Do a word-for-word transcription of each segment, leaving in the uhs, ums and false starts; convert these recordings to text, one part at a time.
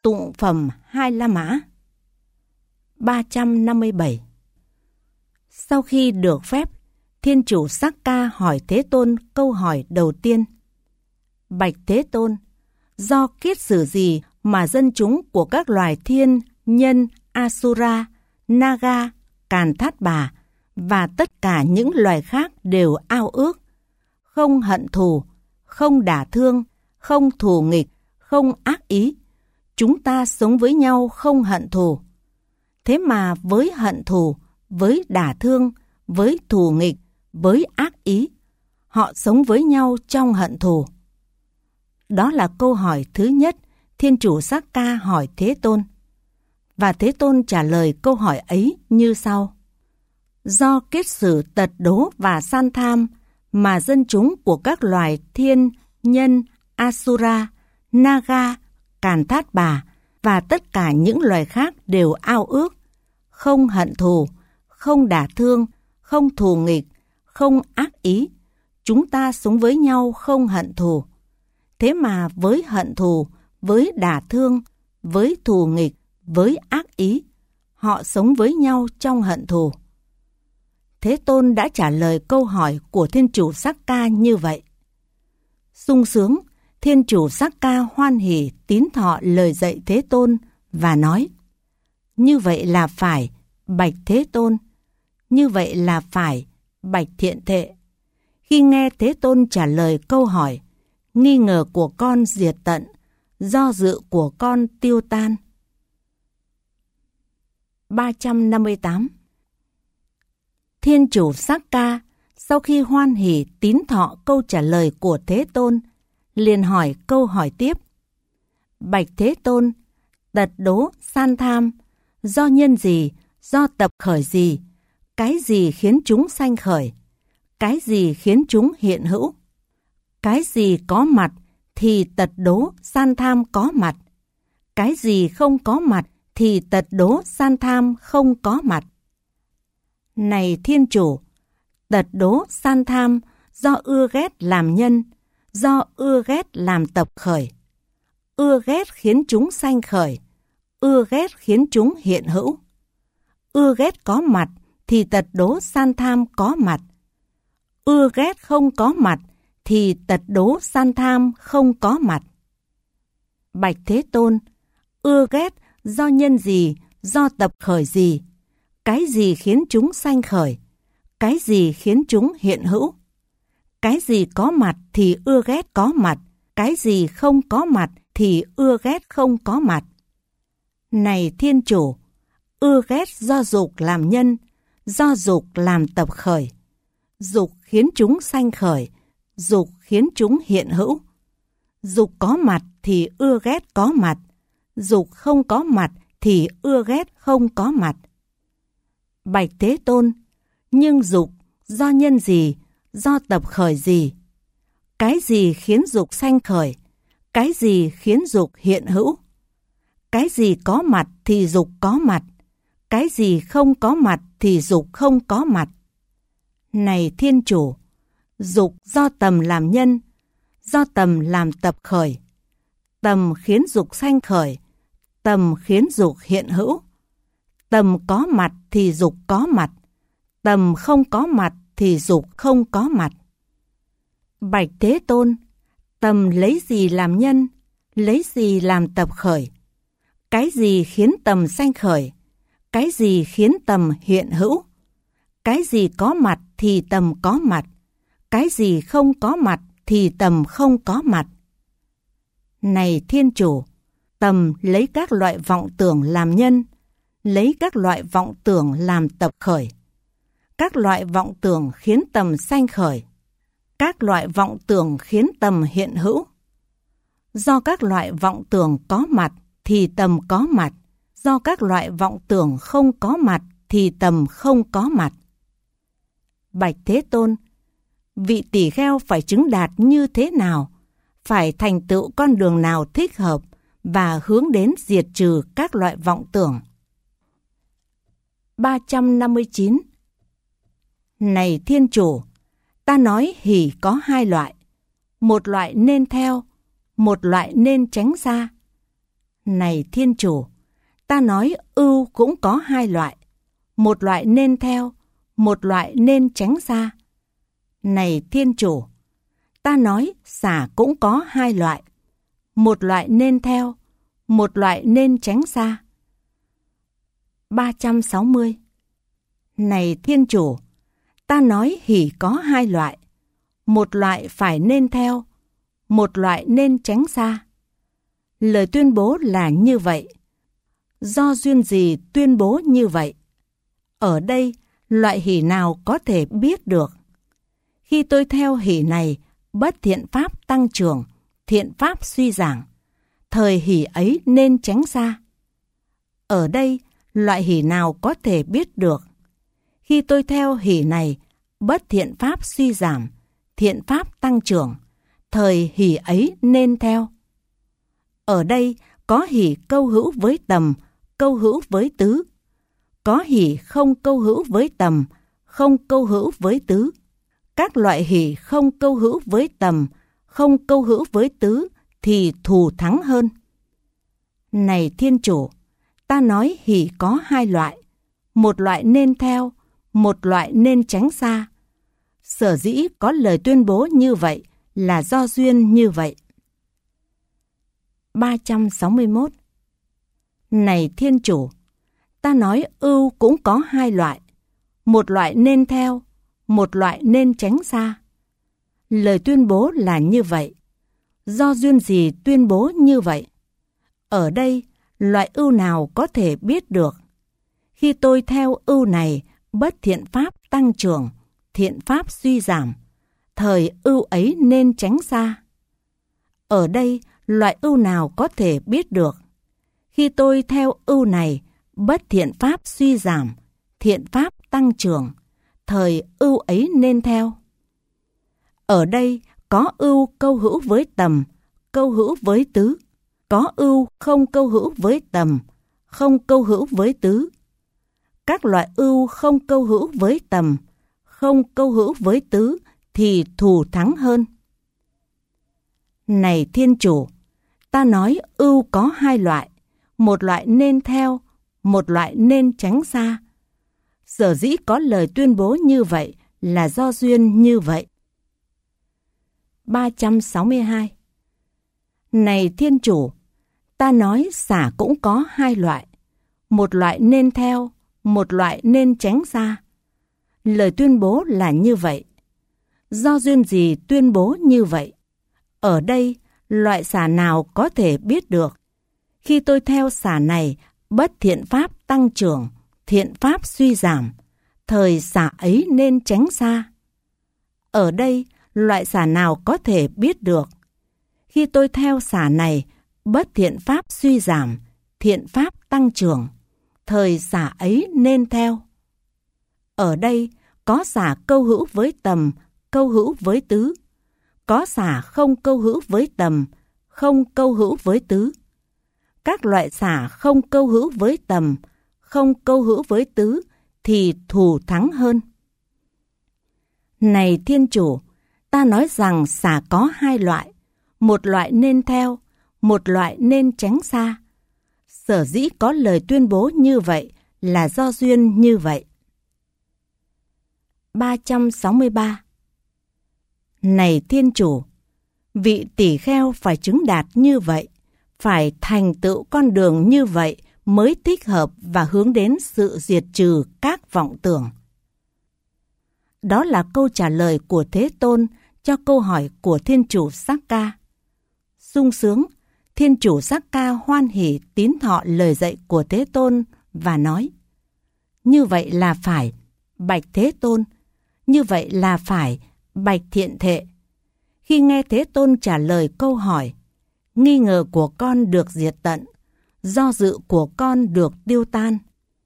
Tụng phẩm Hai La Mã. ba trăm năm mươi bảy. Sau khi được phép, Thiên Chủ Sắc-ca hỏi Thế Tôn câu hỏi đầu tiên. Bạch Thế Tôn, do kiết sử gì mà dân chúng của các loài thiên, nhân, Asura, Naga, Càn Thát Bà và tất cả những loài khác đều ao ước, không hận thù, không đả thương, không thù nghịch, không ác ý. Chúng ta sống với nhau không hận thù. Thế mà với hận thù, với đả thương, với thù nghịch, với ác ý, họ sống với nhau trong hận thù. Đó là câu hỏi thứ nhất Thiên Chủ Sắc-ca hỏi Thế Tôn. Và Thế Tôn trả lời câu hỏi ấy như sau. Do kiết sử tật đố và san tham mà dân chúng của các loài thiên, nhân, Asura, Naga, Càn Thát Bà và tất cả những loài khác đều ao ước, không hận thù, không đả thương, không thù nghịch, không ác ý. Chúng ta sống với nhau không hận thù. Thế mà với hận thù, với đả thương, với thù nghịch, với ác ý, họ sống với nhau trong hận thù. Thế Tôn đã trả lời câu hỏi của Thiên Chủ Sắc-ca như vậy. Sung sướng, Thiên Chủ Sắc-ca hoan hỉ tín thọ lời dạy Thế Tôn và nói: như vậy là phải, bạch Thế Tôn. Như vậy là phải, bạch Thiện Thệ. Khi nghe Thế Tôn trả lời câu hỏi, nghi ngờ của con diệt tận, do dự của con tiêu tan. ba trăm năm mươi tám. Thiên Chủ Sắc-ca sau khi hoan hỉ tín thọ câu trả lời của Thế Tôn, liền hỏi câu hỏi tiếp. Bạch Thế Tôn, tật đố, san tham, do nhân gì, do tập khởi gì, cái gì khiến chúng sanh khởi, cái gì khiến chúng hiện hữu, cái gì có mặt thì tật đố, san tham có mặt, cái gì không có mặt thì tật đố, san tham không có mặt. Này Thiên Chủ, tật đố, san tham do ưa ghét làm nhân, do ưa ghét làm tập khởi. Ưa ghét khiến chúng sanh khởi, ưa ghét khiến chúng hiện hữu. Ưa ghét có mặt thì tật đố san tham có mặt. Ưa ghét không có mặt thì tật đố san tham không có mặt. Bạch Thế Tôn, ưa ghét do nhân gì, do tập khởi gì, cái gì khiến chúng sanh khởi, cái gì khiến chúng hiện hữu. Cái gì có mặt thì ưa ghét có mặt, cái gì không có mặt thì ưa ghét không có mặt. Này Thiên Chủ, ưa ghét do dục làm nhân, do dục làm tập khởi. Dục khiến chúng sanh khởi, dục khiến chúng hiện hữu. Dục có mặt thì ưa ghét có mặt, dục không có mặt thì ưa ghét không có mặt. Bạch Thế Tôn, nhưng dục do nhân gì, do tập khởi gì? Cái gì khiến dục sanh khởi, cái gì khiến dục hiện hữu? Cái gì có mặt thì dục có mặt, cái gì không có mặt thì dục không có mặt. Này Thiên Chủ, dục do tầm làm nhân, do tầm làm tập khởi. Tầm khiến dục sanh khởi, tầm khiến dục hiện hữu. Tầm có mặt thì dục có mặt, tầm không có mặt thì dục không có mặt. Bạch Thế Tôn, tầm lấy gì làm nhân, lấy gì làm tập khởi? Cái gì khiến tầm sanh khởi, cái gì khiến tầm hiện hữu? Cái gì có mặt thì tầm có mặt, cái gì không có mặt thì tầm không có mặt. Này Thiên Chủ, tầm lấy các loại vọng tưởng làm nhân, lấy các loại vọng tưởng làm tập khởi. Các loại vọng tưởng khiến tầm sanh khởi, các loại vọng tưởng khiến tầm hiện hữu. Do các loại vọng tưởng có mặt thì tầm có mặt, do các loại vọng tưởng không có mặt thì tầm không có mặt. Bạch Thế Tôn, vị tỳ kheo phải chứng đạt như thế nào, phải thành tựu con đường nào thích hợp và hướng đến diệt trừ các loại vọng tưởng? ba trăm năm mươi chín. Này Thiên Chủ, ta nói hỷ có hai loại, một loại nên theo, một loại nên tránh xa. Này Thiên Chủ, ta nói ưu cũng có hai loại, một loại nên theo, một loại nên tránh xa. Này Thiên Chủ, ta nói xả cũng có hai loại, một loại nên theo, một loại nên tránh xa. ba trăm sáu mươi. Này Thiên Chủ, ta nói hỷ có hai loại, một loại phải nên theo, một loại nên tránh xa. Lời tuyên bố là như vậy. Do duyên gì tuyên bố như vậy? Ở đây, loại hỷ nào có thể biết được? Khi tôi theo hỷ này, bất thiện pháp tăng trưởng, thiện pháp suy giảm, thời hỷ ấy nên tránh xa. Ở đây, loại hỷ nào có thể biết được? Khi tôi theo hỷ này, bất thiện pháp suy giảm, thiện pháp tăng trưởng, thời hỷ ấy nên theo. Ở đây có hỷ câu hữu với tầm, câu hữu với tứ. Có hỷ không câu hữu với tầm, không câu hữu với tứ. Các loại hỷ không câu hữu với tầm, không câu hữu với tứ thì thù thắng hơn. Này Thiên Chủ, ta nói hỷ có hai loại, một loại nên theo, một loại nên tránh xa. Sở dĩ có lời tuyên bố như vậy là do duyên như vậy. ba trăm sáu mươi mốt. Này Thiên Chủ, ta nói ưu cũng có hai loại, một loại nên theo, một loại nên tránh xa. Lời tuyên bố là như vậy. Do duyên gì tuyên bố như vậy? Ở đây, loại ưu nào có thể biết được? Khi tôi theo ưu này, bất thiện pháp tăng trưởng, thiện pháp suy giảm, thời ưu ấy nên tránh xa. Ở đây, loại ưu nào có thể biết được? Khi tôi theo ưu này, bất thiện pháp suy giảm, thiện pháp tăng trưởng, thời ưu ấy nên theo. Ở đây có ưu câu hữu với tầm, câu hữu với tứ. Có ưu không câu hữu với tầm, không câu hữu với tứ. Các loại ưu không câu hữu với tầm, không câu hữu với tứ thì thù thắng hơn. Này Thiên Chủ, ta nói ưu có hai loại, một loại nên theo, một loại nên tránh xa. Sở dĩ có lời tuyên bố như vậy là do duyên như vậy. ba trăm sáu mươi hai. Này Thiên Chủ, ta nói xả cũng có hai loại, một loại nên theo, một loại nên tránh xa. Lời tuyên bố là như vậy. Do duyên gì tuyên bố như vậy? Ở đây, loại xả nào có thể biết được? Khi tôi theo xả này, bất thiện pháp tăng trưởng, thiện pháp suy giảm, thời xả ấy nên tránh xa. Ở đây, loại xả nào có thể biết được? Khi tôi theo xả này, bất thiện pháp suy giảm, thiện pháp tăng trưởng, thời xả ấy nên theo. Ở đây, có xả câu hữu với tầm, câu hữu với tứ. Có xả không câu hữu với tầm, không câu hữu với tứ. Các loại xả không câu hữu với tầm, không câu hữu với tứ thì thù thắng hơn. Này Thiên Chủ, ta nói rằng xả có hai loại, một loại nên theo, một loại nên tránh xa. Sở dĩ có lời tuyên bố như vậy là do duyên như vậy. ba trăm sáu mươi ba. Này Thiên Chủ, vị tỷ kheo phải chứng đạt như vậy, phải thành tựu con đường như vậy mới thích hợp và hướng đến sự diệt trừ các vọng tưởng. Đó là câu trả lời của Thế Tôn cho câu hỏi của Thiên Chủ Sakka. Sung sướng, Thiên Chủ Sakka hoan hỉ tín thọ lời dạy của Thế Tôn và nói: như vậy là phải, bạch Thế Tôn, như vậy là phải, bạch Thiện Thệ. Khi nghe Thế Tôn trả lời câu hỏi, nghi ngờ của con được diệt tận, do dự của con được tiêu tan.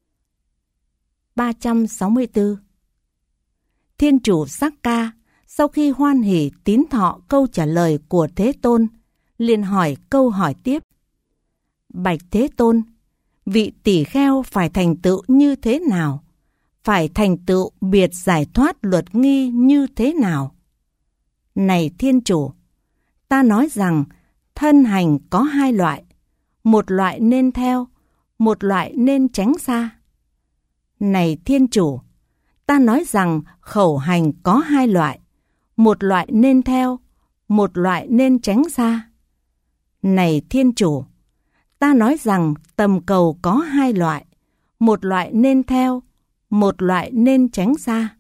ba trăm sáu mươi tư. Thiên Chủ Sakka sau khi hoan hỉ tín thọ câu trả lời của Thế Tôn, liền hỏi câu hỏi tiếp: bạch Thế Tôn, vị tỷ kheo phải thành tựu như thế nào? Phải thành tựu biệt giải thoát luật nghi như thế nào? Này Thiên Chủ, ta nói rằng thân hành có hai loại, một loại nên theo, một loại nên tránh xa. Này Thiên Chủ, ta nói rằng khẩu hành có hai loại, một loại nên theo, một loại nên tránh xa. Này Thiên Chủ, ta nói rằng tầm cầu có hai loại, một loại nên theo, một loại nên tránh xa.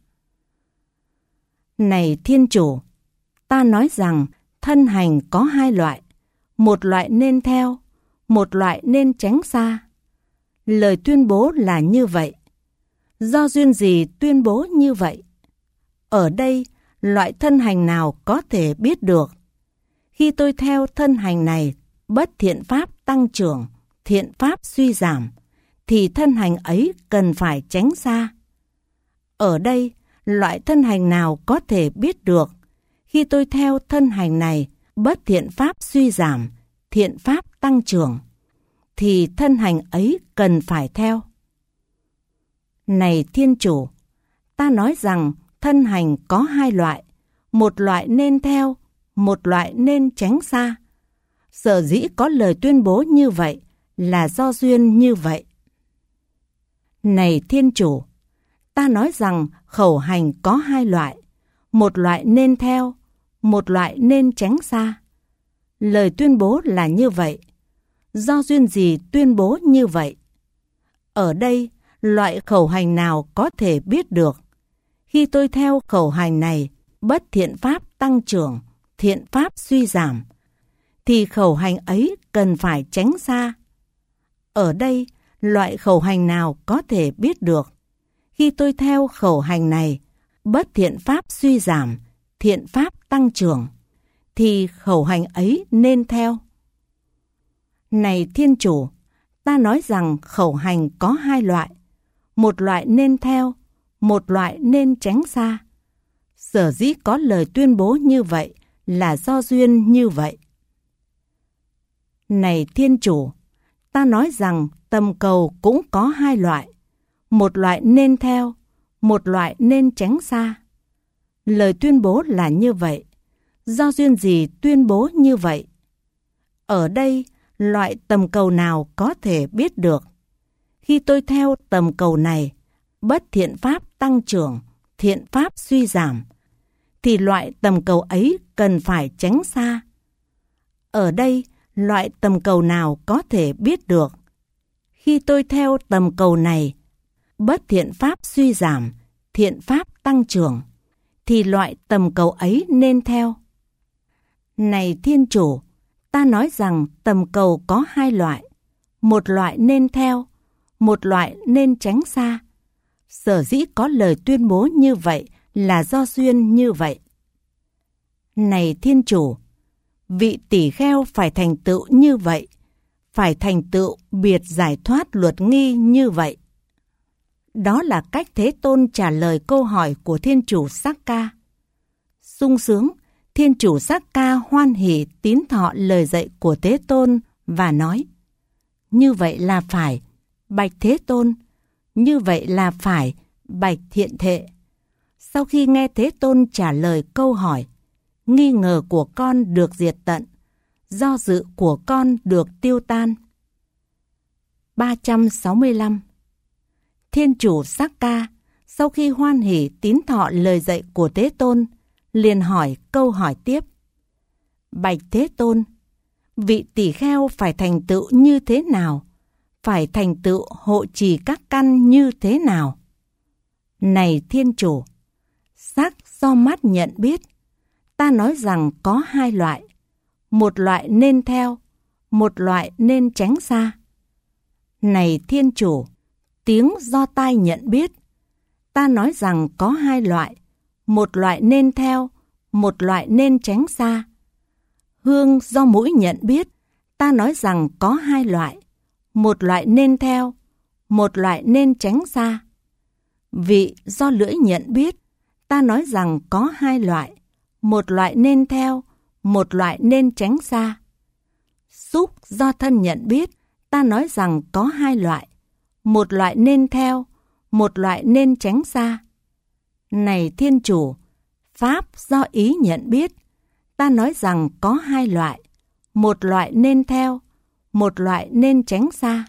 Này Thiên Chủ, ta nói rằng thân hành có hai loại, một loại nên theo, một loại nên tránh xa. Lời tuyên bố là như vậy. Do duyên gì tuyên bố như vậy? Ở đây, loại thân hành nào có thể biết được? Khi tôi theo thân hành này, bất thiện pháp tăng trưởng, thiện pháp suy giảm, thì thân hành ấy cần phải tránh xa. Ở đây, loại thân hành nào có thể biết được? Khi tôi theo thân hành này, bất thiện pháp suy giảm, thiện pháp tăng trưởng, thì thân hành ấy cần phải theo. Này Thiên Chủ, ta nói rằng thân hành có hai loại, một loại nên theo, một loại nên tránh xa. Sở dĩ có lời tuyên bố như vậy là do duyên như vậy. Này Thiên Chủ, ta nói rằng khẩu hành có hai loại, một loại nên theo, một loại nên tránh xa. Lời tuyên bố là như vậy. Do duyên gì tuyên bố như vậy? Ở đây, loại khẩu hành nào có thể biết được? Khi tôi theo khẩu hành này, bất thiện pháp tăng trưởng, thiện pháp suy giảm, thì khẩu hành ấy cần phải tránh xa. Ở đây, loại khẩu hành nào có thể biết được? Khi tôi theo khẩu hành này, bất thiện pháp suy giảm, thiện pháp tăng trưởng, thì khẩu hành ấy nên theo. Này Thiên Chủ, ta nói rằng khẩu hành có hai loại, một loại nên theo, một loại nên tránh xa. Sở dĩ có lời tuyên bố như vậy là do duyên như vậy. Này Thiên Chủ, ta nói rằng tầm cầu cũng có hai loại, một loại nên theo, một loại nên tránh xa. Lời tuyên bố là như vậy. Do duyên gì tuyên bố như vậy? Ở đây, loại tầm cầu nào có thể biết được? Khi tôi theo tầm cầu này, bất thiện pháp tăng trưởng, thiện pháp suy giảm, thì loại tầm cầu ấy cần phải tránh xa. Ở đây, loại tầm cầu nào có thể biết được? Khi tôi theo tầm cầu này, bất thiện pháp suy giảm, thiện pháp tăng trưởng, thì loại tầm cầu ấy nên theo. Này Thiên Chủ, ta nói rằng tầm cầu có hai loại, một loại nên theo, một loại nên tránh xa. Sở dĩ có lời tuyên bố như vậy là do duyên như vậy. Này Thiên Chủ, vị tỷ kheo phải thành tựu như vậy, phải thành tựu biệt giải thoát luật nghi như vậy. Đó là cách Thế Tôn trả lời câu hỏi của Thiên Chủ Sakka. Sung sướng, Thiên Chủ Sakka hoan hỉ tín thọ lời dạy của Thế Tôn và nói: như vậy là phải, bạch Thế Tôn, như vậy là phải, bạch Thiện Thệ. Sau khi nghe Thế Tôn trả lời câu hỏi, nghi ngờ của con được diệt tận, do dự của con được tiêu tan. ba trăm sáu mươi lăm. Thiên Chủ Sakka sau khi hoan hỉ tín thọ lời dạy của Thế Tôn, liền hỏi câu hỏi tiếp: bạch Thế Tôn, vị tỷ kheo phải thành tựu như thế nào? Phải thành tựu hộ trì các căn như thế nào? Này Thiên Chủ, sắc do mắt nhận biết, ta nói rằng có hai loại, một loại nên theo, một loại nên tránh xa. Này Thiên Chủ, tiếng do tai nhận biết, ta nói rằng có hai loại, một loại nên theo, một loại nên tránh xa. Hương do mũi nhận biết, ta nói rằng có hai loại, một loại nên theo, một loại nên tránh xa. Vị do lưỡi nhận biết, ta nói rằng có hai loại, một loại nên theo, một loại nên tránh xa. Xúc do thân nhận biết, ta nói rằng có hai loại, một loại nên theo, một loại nên tránh xa. Này Thiên Chủ, pháp do ý nhận biết, ta nói rằng có hai loại, một loại nên theo, một loại nên tránh xa.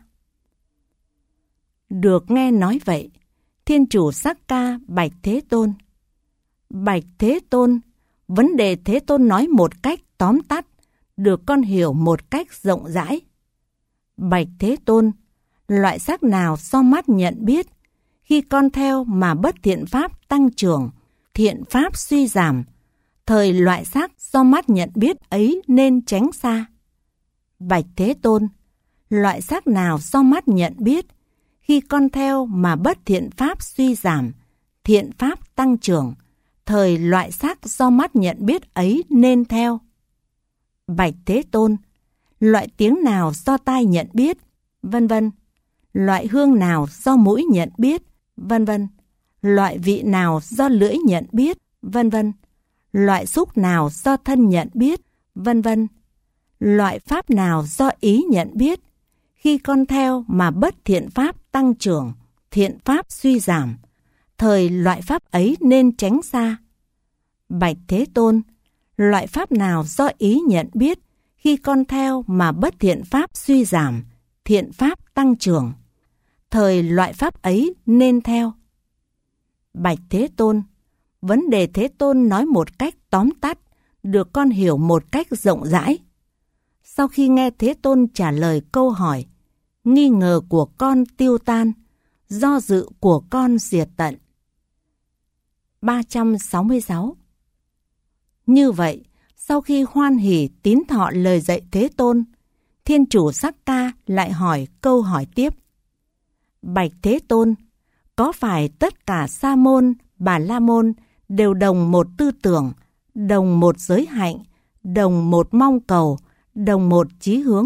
Được nghe nói vậy, Thiên Chủ Sakka bạch Thế Tôn. Bạch Thế Tôn, vấn đề Thế Tôn nói một cách tóm tắt, được con hiểu một cách rộng rãi. Bạch Thế Tôn, loại sắc nào do mắt nhận biết, khi con theo mà bất thiện pháp tăng trưởng, thiện pháp suy giảm, thời loại sắc do mắt nhận biết ấy nên tránh xa. Bạch Thế Tôn, loại sắc nào do mắt nhận biết, khi con theo mà bất thiện pháp suy giảm, thiện pháp tăng trưởng, thời loại sắc do mắt nhận biết ấy nên theo. Bạch Thế Tôn, loại tiếng nào do tai nhận biết, vân vân, loại hương nào do mũi nhận biết, vân vân, loại vị nào do lưỡi nhận biết, vân vân, loại xúc nào do thân nhận biết, vân vân, loại pháp nào do ý nhận biết, khi con theo mà bất thiện pháp tăng trưởng, thiện pháp suy giảm, thời loại pháp ấy nên tránh xa. Bạch Thế Tôn, loại pháp nào do ý nhận biết, khi con theo mà bất thiện pháp suy giảm, thiện pháp tăng trưởng, thời loại pháp ấy nên theo. Bạch Thế Tôn, vấn đề Thế Tôn nói một cách tóm tắt, được con hiểu một cách rộng rãi. Sau khi nghe Thế Tôn trả lời câu hỏi, nghi ngờ của con tiêu tan, do dự của con diệt tận. ba trăm sáu mươi sáu. Như vậy, sau khi hoan hỉ tín thọ lời dạy Thế Tôn, Thiên Chủ Sakka lại hỏi câu hỏi tiếp. Bạch Thế Tôn, có phải tất cả Sa môn, Bà La môn đều đồng một tư tưởng, đồng một giới hạnh, đồng một mong cầu, đồng một chí hướng?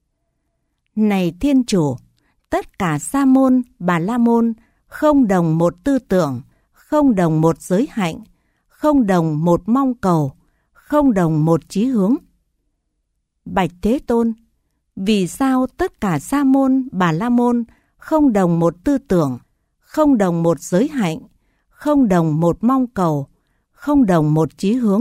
Này Thiên Chủ, tất cả Sa môn, Bà La môn không đồng một tư tưởng, không đồng một giới hạnh, không đồng một mong cầu, không đồng một chí hướng. Bạch Thế Tôn, vì sao tất cả Sa môn, Bà La môn không đồng một tư tưởng, không đồng một giới hạnh, không đồng một mong cầu, không đồng một chí hướng?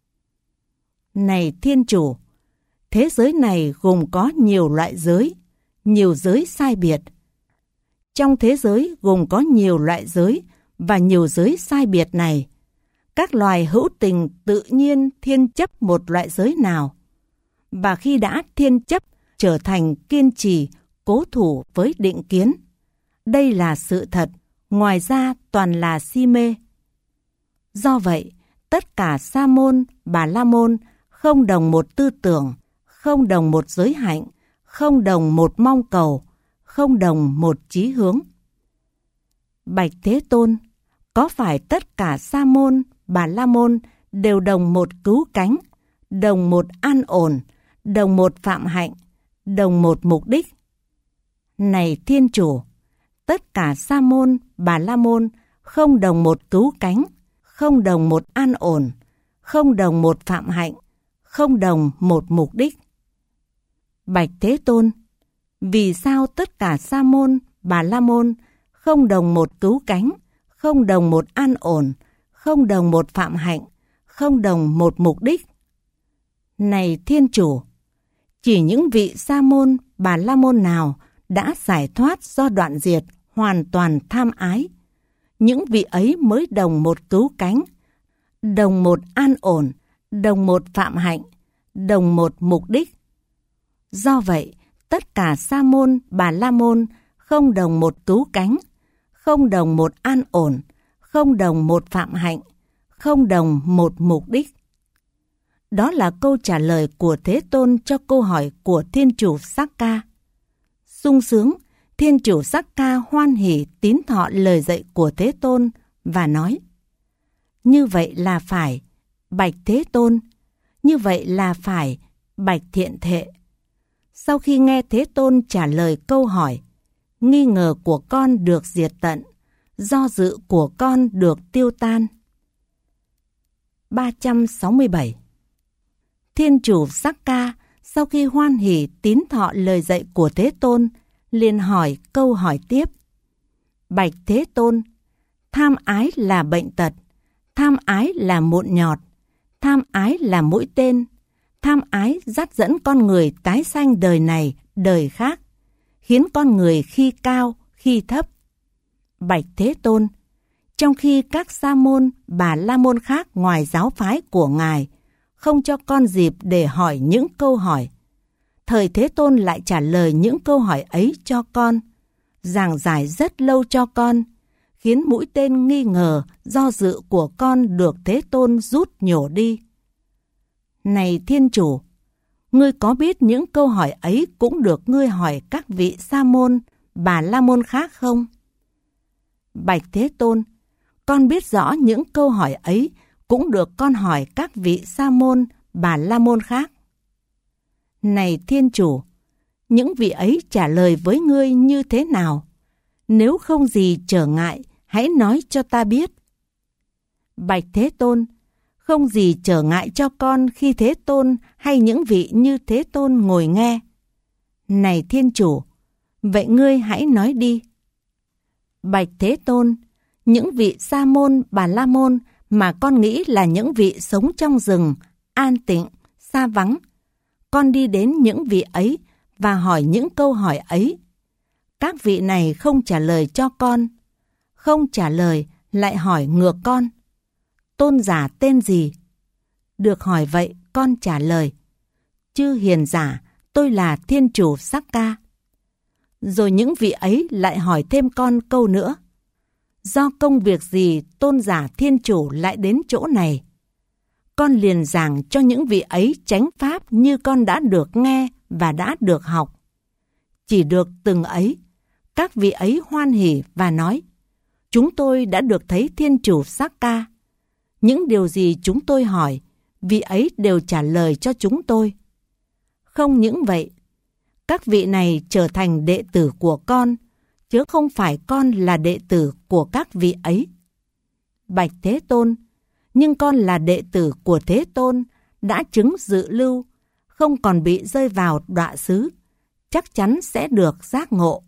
Này Thiên Chủ, thế giới này gồm có nhiều loại giới, nhiều giới sai biệt. Trong thế giới gồm có nhiều loại giới và nhiều giới sai biệt này, các loài hữu tình tự nhiên thiên chấp một loại giới nào, và khi đã thiên chấp trở thành kiên trì, cố thủ với định kiến. Đây là sự thật, ngoài ra toàn là si mê. Do vậy, tất cả Sa môn, Bà La môn không đồng một tư tưởng, không đồng một giới hạnh, không đồng một mong cầu, không đồng một chí hướng. Bạch Thế Tôn, có phải tất cả Sa môn, Bà La môn đều đồng một cứu cánh, đồng một an ổn, đồng một phạm hạnh, đồng một mục đích? Này Thiên Chủ, tất cả Sa môn, Bà La môn không đồng một cứu cánh, không đồng một an ổn, không đồng một phạm hạnh, không đồng một mục đích. Bạch Thế Tôn, vì sao tất cả Sa môn, Bà La môn không đồng một cứu cánh, không đồng một an ổn, không đồng một phạm hạnh, không đồng một mục đích? Này Thiên Chủ, chỉ những vị Sa môn, Bà La môn nào đã giải thoát do đoạn diệt hoàn toàn tham ái, những vị ấy mới đồng một cứu cánh, đồng một an ổn, đồng một phạm hạnh, đồng một mục đích. Do vậy, tất cả Sa môn, Bà La môn không đồng một cứu cánh, không đồng một an ổn, không đồng một phạm hạnh, không đồng một mục đích. Đó là câu trả lời của Thế Tôn cho câu hỏi của Thiên Chủ Sakka. Sung sướng, Thiên Chủ Sakka hoan hỉ tín thọ lời dạy của Thế Tôn và nói: như vậy là phải, bạch Thế Tôn, như vậy là phải, bạch Thiện Thệ. Sau khi nghe Thế Tôn trả lời câu hỏi, nghi ngờ của con được diệt tận, do dự của con được tiêu tan. ba trăm sáu mươi bảy. Thiên Chủ Sakka sau khi hoan hỉ tín thọ lời dạy của Thế Tôn, liền hỏi câu hỏi tiếp: bạch Thế Tôn, tham ái là bệnh tật, tham ái là mụn nhọt, tham ái là mũi tên, tham ái dắt dẫn con người tái sanh đời này đời khác, khiến con người khi cao, khi thấp. Bạch Thế Tôn, trong khi các sa môn, bà la môn khác ngoài giáo phái của Ngài không cho con dịp để hỏi những câu hỏi, thời Thế Tôn lại trả lời những câu hỏi ấy cho con, giảng giải rất lâu cho con, khiến mũi tên nghi ngờ, do dự của con được Thế Tôn rút nhổ đi. Này Thiên Chủ, ngươi có biết những câu hỏi ấy cũng được ngươi hỏi các vị sa môn, bà la môn khác không? Bạch Thế Tôn, con biết rõ những câu hỏi ấy cũng được con hỏi các vị sa môn, bà la môn khác. Này Thiên Chủ, những vị ấy trả lời với ngươi như thế nào? Nếu không gì trở ngại, hãy nói cho ta biết. Bạch Thế Tôn, không gì trở ngại cho con khi Thế Tôn hay những vị như Thế Tôn ngồi nghe. Này Thiên Chủ, vậy ngươi hãy nói đi. Bạch Thế Tôn, những vị sa môn, bà la môn mà con nghĩ là những vị sống trong rừng, an tịnh, xa vắng, con đi đến những vị ấy và hỏi những câu hỏi ấy. Các vị này không trả lời cho con, không trả lời lại hỏi ngược con. Tôn giả tên gì? Được hỏi vậy, con trả lời: Chư hiền giả, tôi là Thiên Chủ Sakka. Rồi những vị ấy lại hỏi thêm con câu nữa: Do công việc gì tôn giả Thiên Chủ lại đến chỗ này? Con liền giảng cho những vị ấy chánh pháp như con đã được nghe và đã được học. Chỉ được từng ấy, các vị ấy hoan hỉ và nói: Chúng tôi đã được thấy Thiên Chủ Sakka. Những điều gì chúng tôi hỏi, vị ấy đều trả lời cho chúng tôi. Không những vậy, các vị này trở thành đệ tử của con, chứ không phải con là đệ tử của các vị ấy. Bạch Thế Tôn, nhưng con là đệ tử của Thế Tôn, đã chứng dự lưu, không còn bị rơi vào đọa xứ, chắc chắn sẽ được giác ngộ.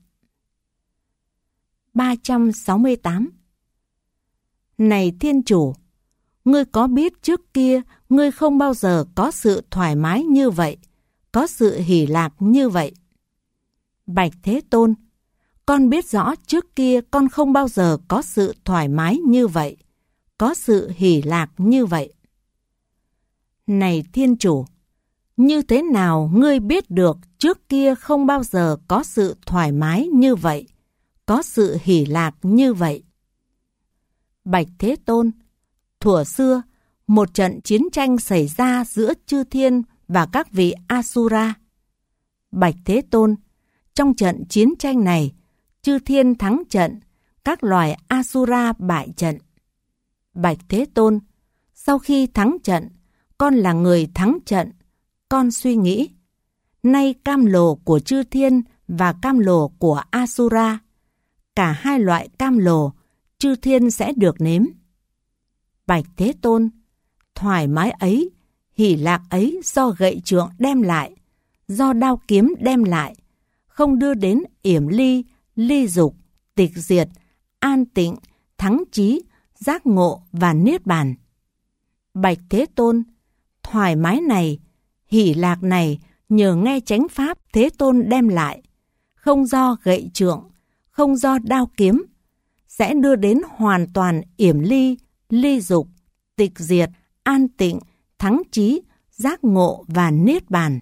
ba trăm sáu mươi tám. Này Thiên Chủ, ngươi có biết trước kia ngươi không bao giờ có sự thoải mái như vậy, có sự hỷ lạc như vậy? Bạch Thế Tôn, con biết rõ trước kia con không bao giờ có sự thoải mái như vậy, có sự hỷ lạc như vậy. Này Thiên Chủ, như thế nào ngươi biết được trước kia không bao giờ có sự thoải mái như vậy, có sự hỷ lạc như vậy? Bạch Thế Tôn, thuở xưa, một trận chiến tranh xảy ra giữa chư thiên và các vị Asura. Bạch Thế Tôn, trong trận chiến tranh này, chư thiên thắng trận, các loài Asura bại trận. Bạch Thế Tôn, sau khi thắng trận, con là người thắng trận, con suy nghĩ: nay cam lồ của chư thiên và cam lồ của Asura, cả hai loại cam lồ, chư thiên sẽ được nếm. Bạch Thế Tôn, thoải mái ấy, hỷ lạc ấy do gậy trượng đem lại, do đao kiếm đem lại, không đưa đến yểm ly, ly dục, tịch diệt, an tịnh, thắng chí, giác ngộ và niết bàn. Bạch Thế Tôn, thoải mái này, hỷ lạc này nhờ nghe chánh pháp Thế Tôn đem lại, không do gậy trượng, không do đao kiếm, sẽ đưa đến hoàn toàn yểm ly, ly dục, tịch diệt, an tịnh, thắng chí, giác ngộ và niết bàn.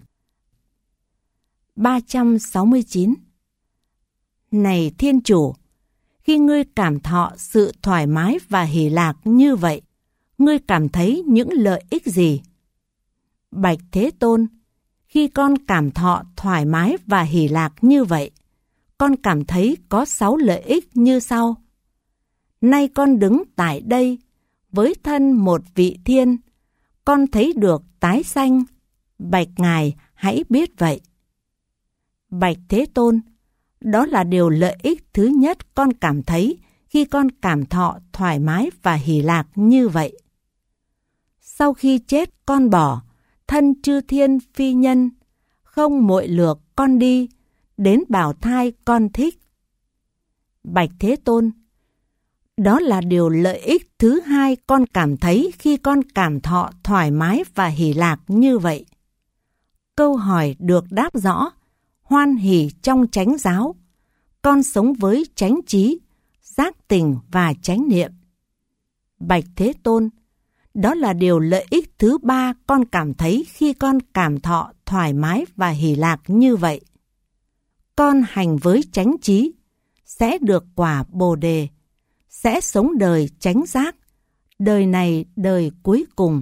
ba trăm sáu mươi chín. Này Thiên Chủ, khi ngươi cảm thọ sự thoải mái và hỷ lạc như vậy, ngươi cảm thấy những lợi ích gì? Bạch Thế Tôn, khi con cảm thọ thoải mái và hỷ lạc như vậy, con cảm thấy có sáu lợi ích như sau. Nay con đứng tại đây, với thân một vị thiên, con thấy được tái sanh, bạch Ngài hãy biết vậy. Bạch Thế Tôn, đó là điều lợi ích thứ nhất con cảm thấy khi con cảm thọ thoải mái và hỷ lạc như vậy. Sau khi chết con bỏ, thân chư thiên phi nhân, không muội lược con đi, đến bào thai con thích. Bạch Thế Tôn, đó là điều lợi ích thứ hai con cảm thấy khi con cảm thọ thoải mái và hỷ lạc như vậy. Câu hỏi được đáp rõ, hoan hỷ trong chánh giáo, con sống với chánh trí, giác tình và chánh niệm. Bạch Thế Tôn, đó là điều lợi ích thứ ba con cảm thấy khi con cảm thọ thoải mái và hỷ lạc như vậy. Con hành với chánh trí, sẽ được quả Bồ Đề, sẽ sống đời chánh giác, đời này đời cuối cùng.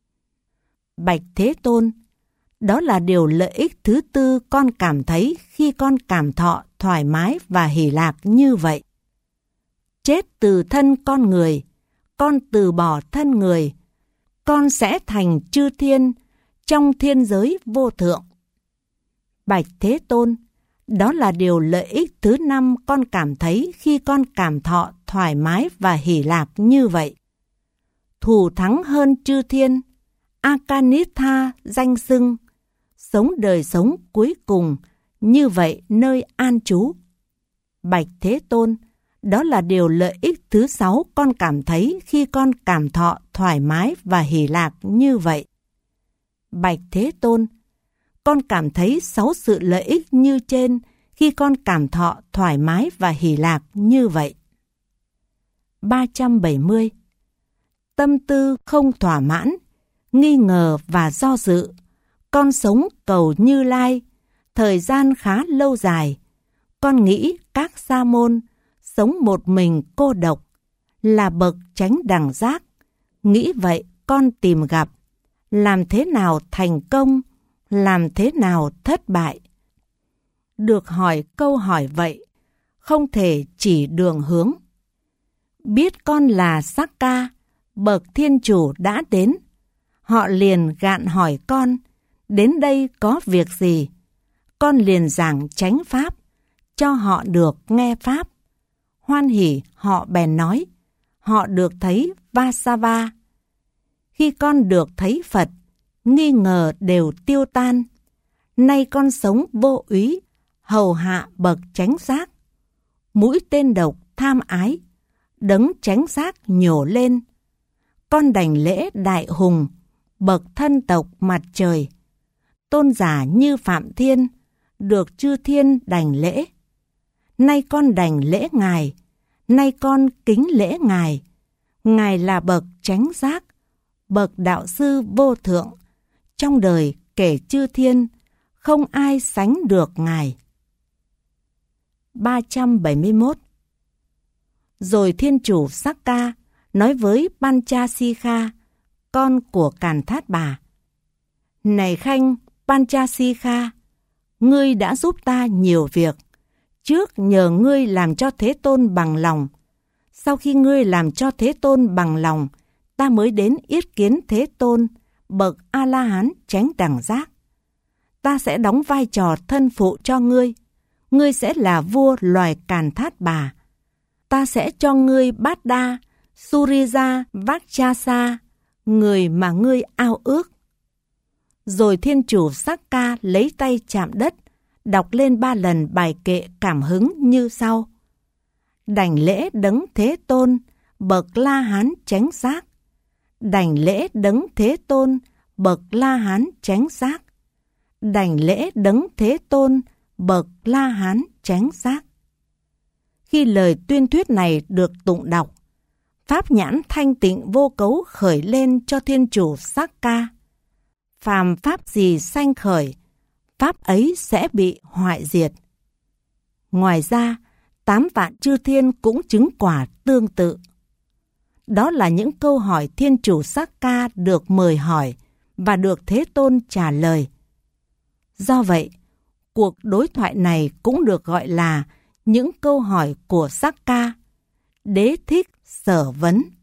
Bạch Thế Tôn, đó là điều lợi ích thứ tư con cảm thấy khi con cảm thọ thoải mái và hỷ lạc như vậy. Chết từ thân con người, con từ bỏ thân người, con sẽ thành chư thiên trong thiên giới vô thượng. Bạch Thế Tôn, đó là điều lợi ích thứ năm con cảm thấy khi con cảm thọ thoải mái và hỷ lạc như vậy. Thù thắng hơn chư thiên, Akanitha danh xưng, sống đời sống cuối cùng như vậy nơi an trú. Bạch Thế Tôn, đó là điều lợi ích thứ sáu con cảm thấy khi con cảm thọ thoải mái và hỷ lạc như vậy. Bạch Thế Tôn, con cảm thấy sáu sự lợi ích như trên khi con cảm thọ thoải mái và hỷ lạc như vậy. ba trăm bảy mươi. Tâm tư không thỏa mãn, nghi ngờ và do dự, con sống cầu Như Lai, thời gian khá lâu dài. Con nghĩ các sa môn sống một mình cô độc, là bậc chánh đẳng giác. Nghĩ vậy con tìm gặp, làm thế nào thành công, làm thế nào thất bại. Được hỏi câu hỏi vậy, không thể chỉ đường hướng. Biết con là Sakka, bậc thiên chủ đã đến. Họ liền gạn hỏi con, đến đây có việc gì? Con liền giảng chánh pháp, cho họ được nghe pháp. Hoan hỉ họ bèn nói, họ được thấy Vasava. Khi con được thấy Phật, nghi ngờ đều tiêu tan. Nay con sống vô úy, hầu hạ bậc chánh giác. Mũi tên độc tham ái, đấng chánh giác nhổ lên. Con đảnh lễ đại hùng, bậc thân tộc mặt trời. Tôn giả như Phạm Thiên, được chư thiên đảnh lễ. Nay con đảnh lễ Ngài, nay con kính lễ Ngài. Ngài là bậc chánh giác, bậc đạo sư vô thượng. Trong đời kể chư thiên, không ai sánh được Ngài. ba trăm bảy mươi mốt. Rồi thiên chủ Sakka nói với Panchasikha, con của Càn Thát Bà: Này khanh Panchasikha, ngươi đã giúp ta nhiều việc. Trước nhờ ngươi làm cho Thế Tôn bằng lòng. Sau khi ngươi làm cho Thế Tôn bằng lòng, ta mới đến yết kiến Thế Tôn, bậc A-la-hán chánh đẳng giác. Ta sẽ đóng vai trò thân phụ cho ngươi. Ngươi sẽ là vua loài Càn Thát Bà. Ta sẽ cho ngươi Bát Đa, Surija Vakchasa, người mà ngươi ao ước. Rồi thiên chủ Sakka lấy tay chạm đất, đọc lên ba lần bài kệ cảm hứng như sau: Đảnh lễ đấng Thế Tôn, bậc La Hán chánh giác. Đảnh lễ đấng Thế Tôn, bậc La Hán chánh giác. Đảnh lễ đấng Thế Tôn, bậc La Hán chánh giác. Khi lời tuyên thuyết này được tụng đọc, pháp nhãn thanh tịnh vô cấu khởi lên cho thiên chủ Sakka. Phàm pháp gì sanh khởi, pháp ấy sẽ bị hoại diệt. Ngoài ra, tám vạn chư thiên cũng chứng quả tương tự. Đó là những câu hỏi thiên chủ Sakka được mời hỏi và được Thế Tôn trả lời. Do vậy, cuộc đối thoại này cũng được gọi là những câu hỏi của Sakka, đế thích sở vấn.